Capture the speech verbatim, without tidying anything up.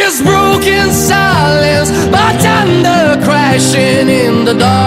is broken silence, but thunder crashing in the dark.